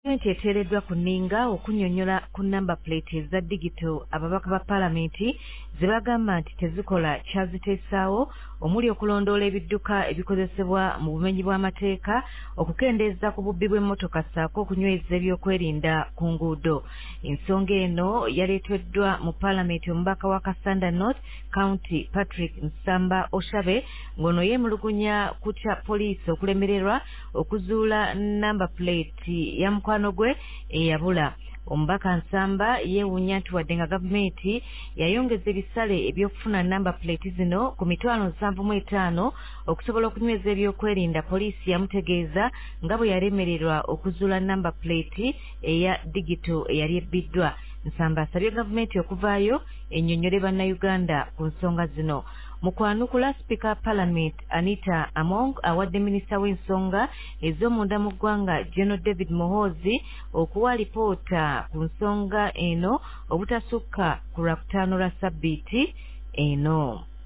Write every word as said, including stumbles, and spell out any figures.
Gavumenti eteereddwa ku nninga okunnyonnyola ku namba plate eza digito ababaka ba paalamenti ze bagamba nti tezikola kyaziteesaawo omuli okulondoola ebidduka ebikozesebwa mu bumenyi bw'amateeka, okukendeeza ku bubbi bw'emmotoka ssaako okunyweza ebyokwerinda ku nguudo. Ensonga eno yaleeteddwa mu paalamenti omubaka wa Kasanda North County Patrick Nsamba Oshabe ng'ono yeemulugunya ku kya poliisi okulemererwa okuzuula namba plate ya mukwano gwe eyabula. Omubaka Nsamba yeewuunya nti wadde nga gavumenti yayongeza ebisale eby'okufuna namba plate zino ku mitwalo nsanvu mu etaano okusobola okunyweza ebyokwerinda, poliisi yamutegeeza nga bwe yalemererwa okuzuula namba plate eya digito eyali ebbiddwa. Nsamba asabye gavumenti okuvaayo ennyonnyole bannayuganda ku nsonga zino. Mu kwanukula, Sipiika Parliament Anita Among awadde minisita w'ensonga ez'omunda mu ggwanga General David Muhoozi okuwa alipoota ku nsonga eno obutasukka ku lwakutaano lwa ssabbiiti eno.